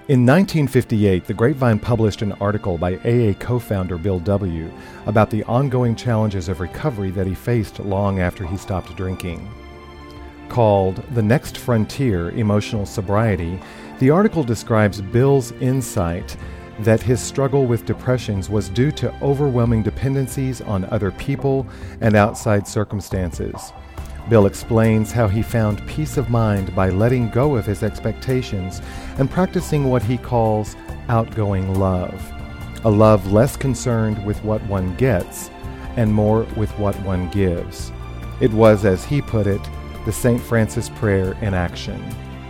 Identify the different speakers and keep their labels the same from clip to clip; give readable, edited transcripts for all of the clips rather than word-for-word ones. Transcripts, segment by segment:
Speaker 1: In 1958, the Grapevine published an article by AA co-founder Bill W. about the ongoing challenges of recovery that he faced long after he stopped drinking. Called The Next Frontier: Emotional Sobriety, the article describes Bill's insight that his struggle with depressions was due to overwhelming dependencies on other people and outside circumstances. Bill explains how he found peace of mind by letting go of his expectations and practicing what he calls outgoing love, a love less concerned with what one gets and more with what one gives. It was, as he put it, the St. Francis prayer in action.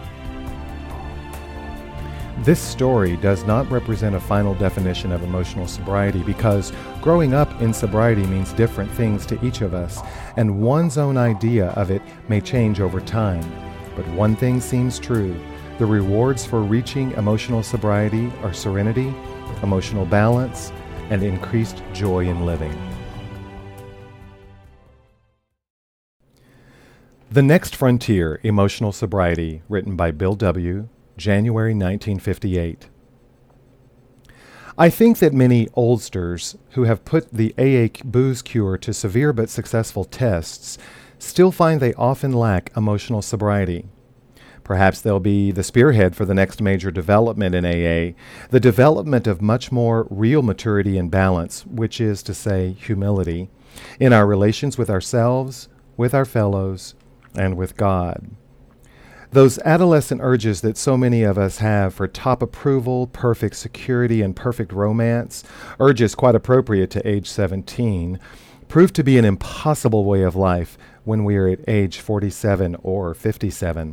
Speaker 1: This story does not represent a final definition of emotional sobriety because growing up in sobriety means different things to each of us, and one's own idea of it may change over time. But one thing seems true: the rewards for reaching emotional sobriety are serenity, emotional balance, and increased joy in living. The Next Frontier: Emotional Sobriety, written by Bill W., January 1958. I think that many oldsters who have put the AA booze cure to severe but successful tests still find they often lack emotional sobriety. Perhaps they'll be the spearhead for the next major development in AA, the development of much more real maturity and balance, which is to say, humility, in our relations with ourselves, with our fellows, and with God. Those adolescent urges that so many of us have for top approval, perfect security, and perfect romance, urges quite appropriate to age 17, prove to be an impossible way of life when we are at age 47 or 57.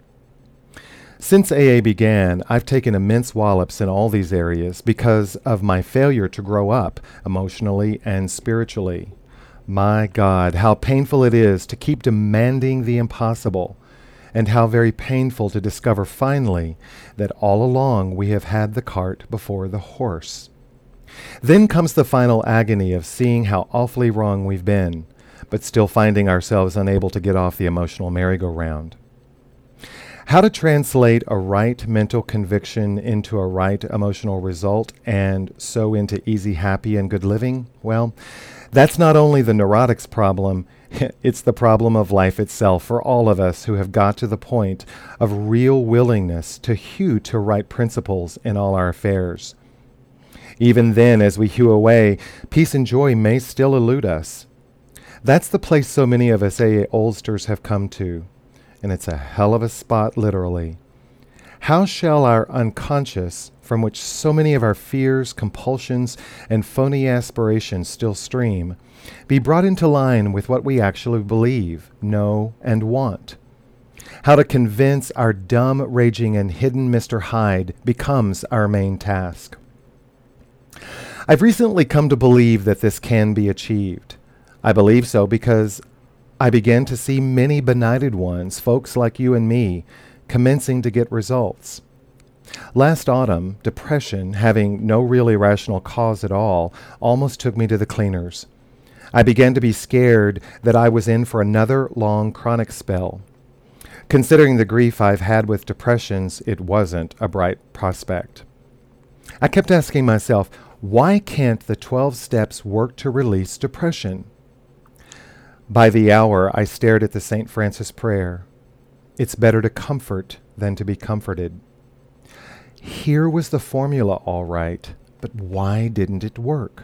Speaker 1: Since AA began, I've taken immense wallops in all these areas because of my failure to grow up emotionally and spiritually. My God, how painful it is to keep demanding the impossible, and how very painful to discover finally that all along we have had the cart before the horse. Then comes the final agony of seeing how awfully wrong we've been, but still finding ourselves unable to get off the emotional merry-go-round. How to translate a right mental conviction into a right emotional result and so into easy, happy, and good living? Well, that's not only the neurotic's problem, it's the problem of life itself for all of us who have got to the point of real willingness to hew to right principles in all our affairs. Even then, as we hew away, peace and joy may still elude us. That's the place so many of us AA oldsters have come to, and it's a hell of a spot, literally. How shall our unconscious, from which so many of our fears, compulsions, and phony aspirations still stream, be brought into line with what we actually believe, know, and want? How to convince our dumb, raging, and hidden Mr. Hyde becomes our main task. I've recently come to believe that this can be achieved. I believe so because I began to see many benighted ones, folks like you and me, commencing to get results. Last autumn, depression, having no really rational cause at all, almost took me to the cleaners. I began to be scared that I was in for another long chronic spell. Considering the grief I've had with depressions, it wasn't a bright prospect. I kept asking myself, why can't the 12 steps work to release depression? By the hour, I stared at the St. Francis prayer. It's better to comfort than to be comforted. Here was the formula all right, but why didn't it work?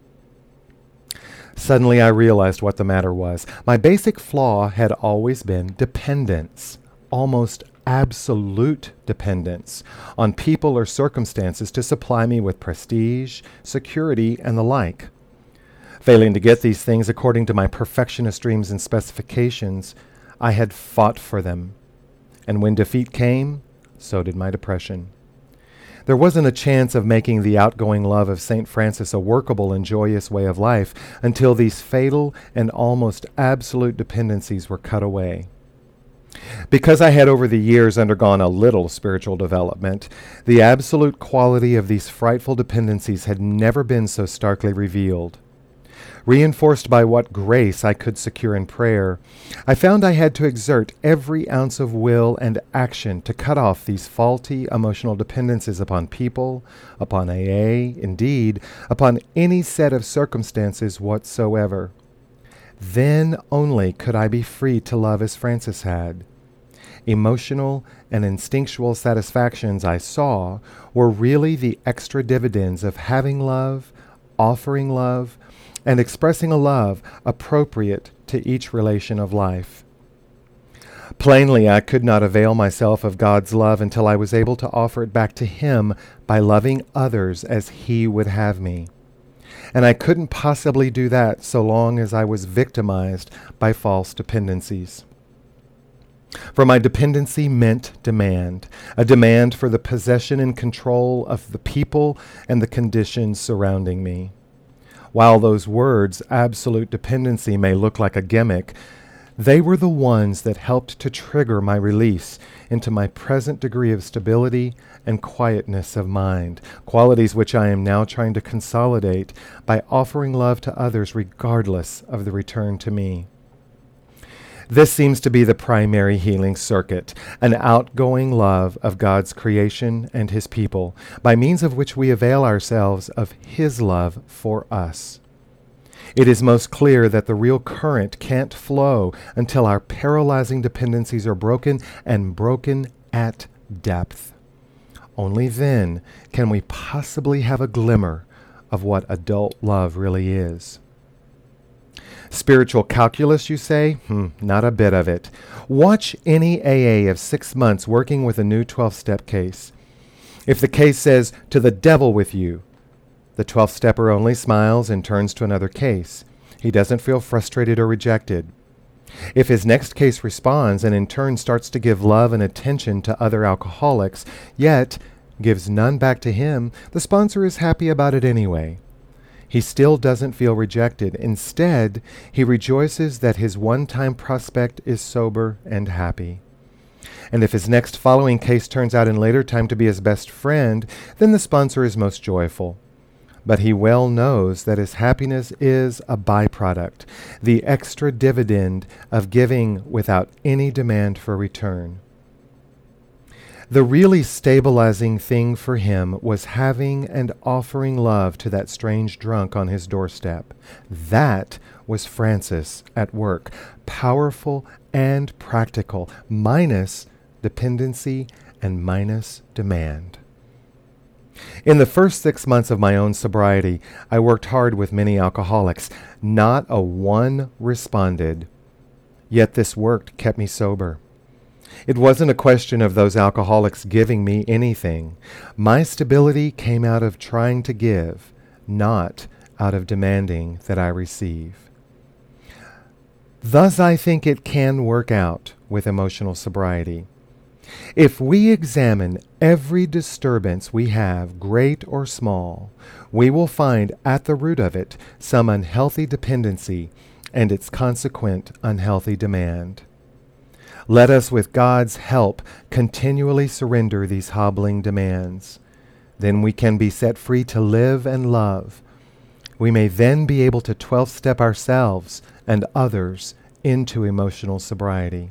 Speaker 1: Suddenly I realized what the matter was. My basic flaw had always been dependence, almost absolute dependence on people or circumstances to supply me with prestige, security, and the like. Failing to get these things according to my perfectionist dreams and specifications, I had fought for them. And when defeat came, so did my depression. There wasn't a chance of making the outgoing love of St. Francis a workable and joyous way of life until these fatal and almost absolute dependencies were cut away. Because I had over the years undergone a little spiritual development, the absolute quality of these frightful dependencies had never been so starkly revealed. Reinforced by what grace I could secure in prayer, I found I had to exert every ounce of will and action to cut off these faulty emotional dependencies upon people, upon AA, indeed, upon any set of circumstances whatsoever. Then only could I be free to love as Francis had. Emotional and instinctual satisfactions I saw were really the extra dividends of having love, offering love, and expressing a love appropriate to each relation of life. Plainly, I could not avail myself of God's love until I was able to offer it back to Him by loving others as He would have me. And I couldn't possibly do that so long as I was victimized by false dependencies. For my dependency meant demand, a demand for the possession and control of the people and the conditions surrounding me. While those words, absolute dependency, may look like a gimmick, they were the ones that helped to trigger my release into my present degree of stability and quietness of mind, qualities which I am now trying to consolidate by offering love to others regardless of the return to me. This seems to be the primary healing circuit, an outgoing love of God's creation and His people, by means of which we avail ourselves of His love for us. It is most clear that the real current can't flow until our paralyzing dependencies are broken, and broken at depth. Only then can we possibly have a glimmer of what adult love really is. Spiritual calculus, you say? Not a bit of it. Watch any AA of 6 months working with a new 12-step case. If the case says, "To the devil with you," the 12-stepper only smiles and turns to another case. He doesn't feel frustrated or rejected. If his next case responds and in turn starts to give love and attention to other alcoholics, yet gives none back to him, the sponsor is happy about it anyway. He still doesn't feel rejected. Instead, he rejoices that his one-time prospect is sober and happy. And if his next following case turns out in later time to be his best friend, then the sponsor is most joyful. But he well knows that his happiness is a byproduct, the extra dividend of giving without any demand for return. The really stabilizing thing for him was having and offering love to that strange drunk on his doorstep. That was Francis at work, powerful and practical, minus dependency and minus demand. In the first 6 months of my own sobriety, I worked hard with many alcoholics. Not a one responded. Yet this work kept me sober. It wasn't a question of those alcoholics giving me anything. My stability came out of trying to give, not out of demanding that I receive. Thus, I think it can work out with emotional sobriety. If we examine every disturbance we have, great or small, we will find at the root of it some unhealthy dependency and its consequent unhealthy demand. Let us, with God's help, continually surrender these hobbling demands. Then we can be set free to live and love. We may then be able to 12-step ourselves and others into emotional sobriety.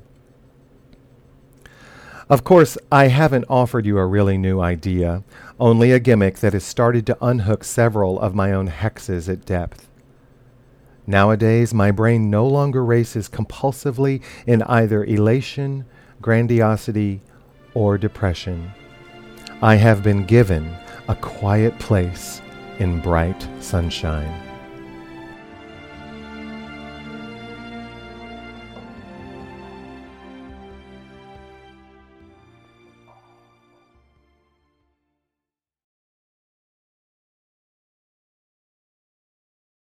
Speaker 1: Of course, I haven't offered you a really new idea, only a gimmick that has started to unhook several of my own hexes at depth. Nowadays, my brain no longer races compulsively in either elation, grandiosity, or depression. I have been given a quiet place in bright sunshine.